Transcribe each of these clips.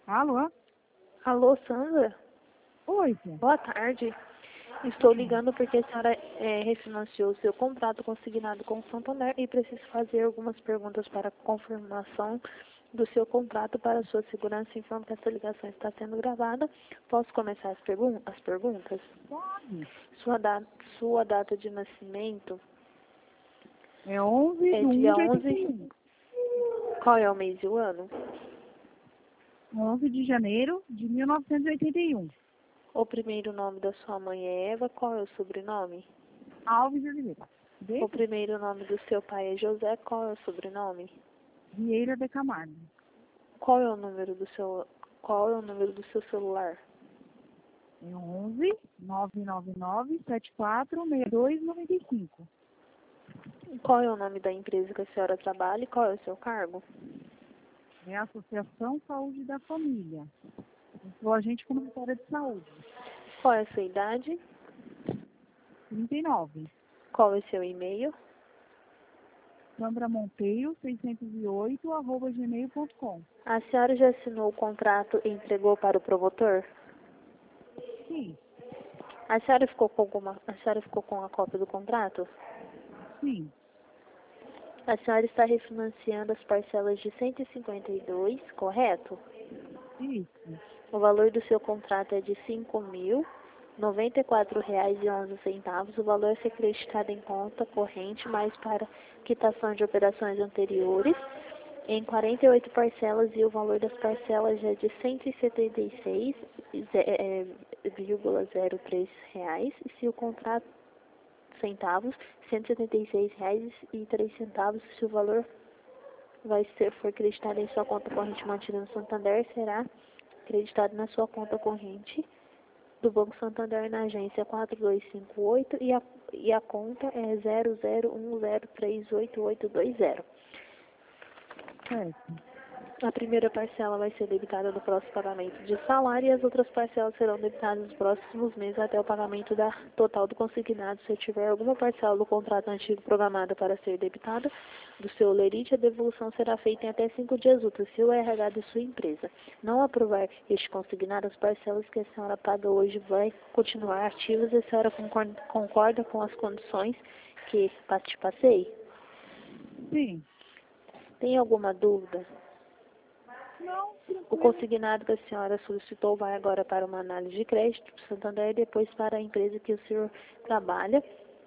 Alô? Alô, Sandra? Oi, Fê. Boa tarde. Estou ligando porque a senhora refinanciou o seu contrato consignado com o Santander e preciso fazer algumas perguntas para confirmação do seu contrato para sua segurança. Informo que essa ligação está sendo gravada. Posso começar as perguntas? Pode. Sua data de nascimento É 11 de é 1 dia de 11. 81. Qual é o mês e o ano? 11 de janeiro de 1981. O primeiro nome da sua mãe é Eva. Qual é o sobrenome? Alves de Oliveira. O primeiro nome do seu pai é José. Qual é o sobrenome? Vieira de Camargo. Qual é o número do seu celular? É 11 999 74 62 95. Qual é o nome da empresa que a senhora trabalha e qual é o seu cargo? É a Associação Saúde da Família. Eu sou agente comunitária de saúde. Qual é a sua idade? 39. Qual é o seu e-mail? Sandra Monteiro, 608, @gmail.com. A senhora já assinou o contrato e entregou para o promotor? Sim, A senhora ficou com a cópia do contrato? sim, A senhora está refinanciando as parcelas de 152, correto? isso. O valor do seu contrato é de R$ 5.094,11. O valor a ser creditado em conta corrente, mais para quitação de operações anteriores, em 48 parcelas, e o valor das parcelas é de R$ 176,03. E se o contrato centavos, R$ 176,03. Se o valor for creditado em sua conta corrente mantida no Santander, será creditado na sua conta corrente do Banco Santander na agência 4258 e a conta é 0010388820. Certo. A primeira parcela vai ser debitada no próximo pagamento de salário e as outras parcelas serão debitadas nos próximos meses até o pagamento da total do consignado. Se tiver alguma parcela do contrato antigo programada para ser debitada do seu lerite, a devolução será feita em até 5 dias úteis. Se o RH de sua empresa não aprovar este consignado, as parcelas que a senhora paga hoje vai continuar ativas. A senhora concorda com as condições que te passei? Sim. Tem alguma dúvida? Não, O tranquilo. consignado que a senhora solicitou vai agora para uma análise de crédito para o Santander e depois para a empresa que o senhor trabalha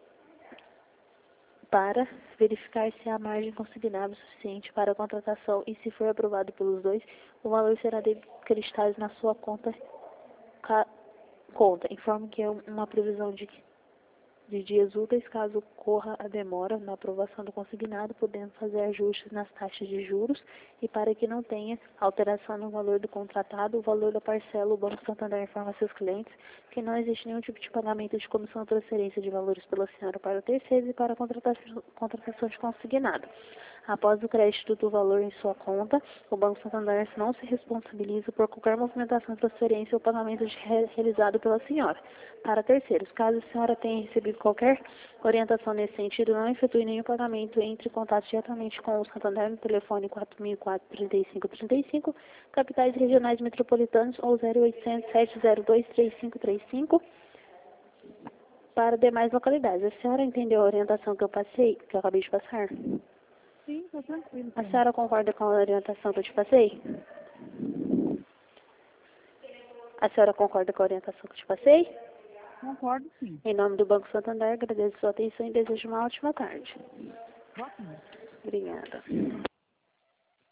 para verificar se há margem consignável suficiente para a contratação e, se for aprovado pelos dois, o valor será creditado na sua conta. Informo que é uma previsão de dias úteis caso ocorra a demora na aprovação do consignado, podendo fazer ajustes nas taxas de juros, e para que não tenha alteração no valor do contratado, o valor da parcela, o Banco Santander informa seus clientes que não existe nenhum tipo de pagamento de comissão ou transferência de valores pela senhora para terceiros e para a contratação de consignado. Após o crédito do valor em sua conta, o Banco Santander não se responsabiliza por qualquer movimentação, transferência ou pagamento realizado pela senhora para terceiros. Caso a senhora tenha recebido qualquer orientação nesse sentido, não efetue nenhum pagamento, entre em contato diretamente com o Santander no telefone 4004-3535, capitais regionais metropolitanos, ou 0800 702 3535 para demais localidades. A senhora entendeu a orientação que eu acabei de passar? Sim, tá tranquilo. A senhora concorda com a orientação que eu te passei? A senhora concorda com a orientação que eu te passei? Concordo, sim. Em nome do Banco Santander, agradeço sua atenção e desejo uma ótima tarde. Ótimo. Obrigada.